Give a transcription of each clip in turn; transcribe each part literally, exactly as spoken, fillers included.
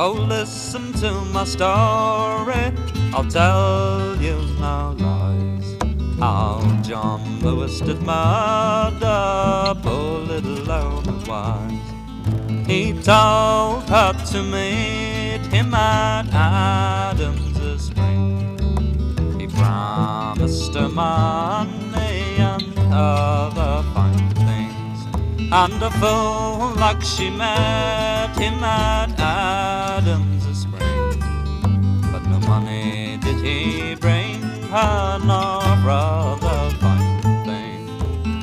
Oh, listen to my story, I'll tell you no lies. How John Lewis did murder poor little Loma Wise. He told her to meet him at Adam's Spring. He promised her money and other fine things, and a fool like she met him at Adam's Spring. But no money did he bring her, nor other fine things.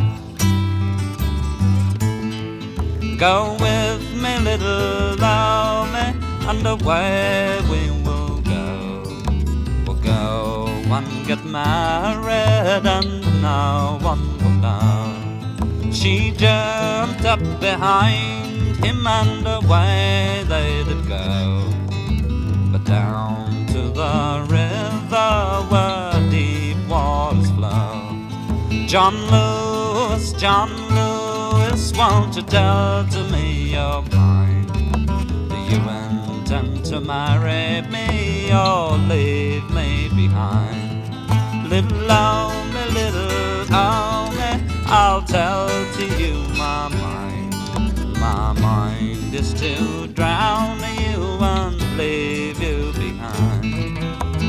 Go with me, little Loma, and away we will go. We'll go and get married, and no one will know. She jumped up behind him, and away they did go. But down to the river where deep waters flow. John Lewis, John Lewis, won't you tell to me your mind? Do you intend to marry me or leave me behind? Little Loma, little Loma, I'll tell to you my mind. My mind is to drown you and leave you behind.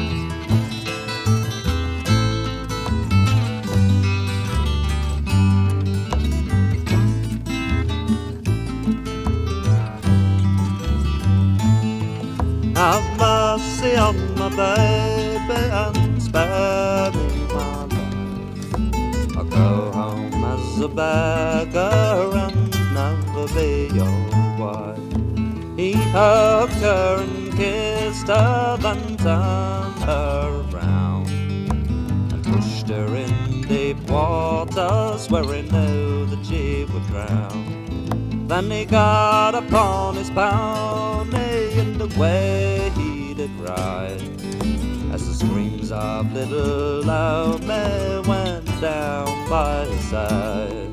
Have mercy on my baby and spare me my life. I'll go home as a beggar and never be your wife. He hugged her and kissed her, then turned her around and pushed her in deep waters where he knew that she would drown. Then he got upon his pony and away he did ride, as the screams of little Loma went down by his side.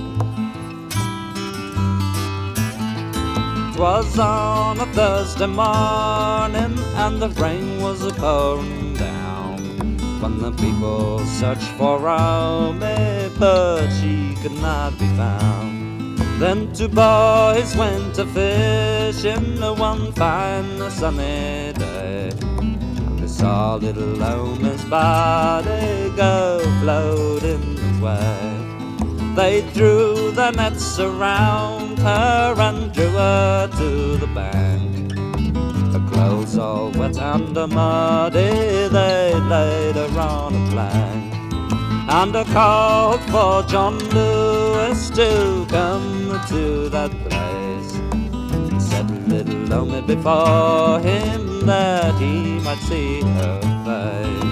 'Twas on a Thursday morning and the rain was a-pouring down, when the people searched for Loma, but she could not be found. Then two boys went a-fishing one fine sunny day, and they saw little Loma's body go floating away. They threw their nets around her and drew her to the bank. Her clothes all wet and muddy, they laid her on a plank, and I called for John Lewis to come to that place, and set little Loma before him that he might see her face.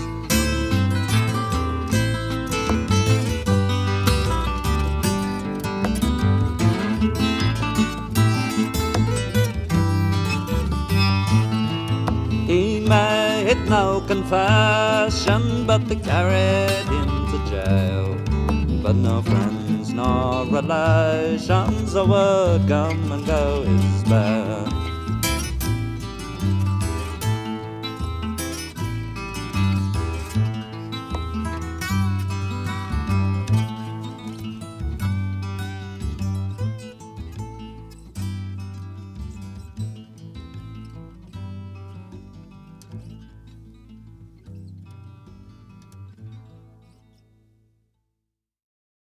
He made no confession, but they carried him to jail. But no friends nor relations would come and go his bail.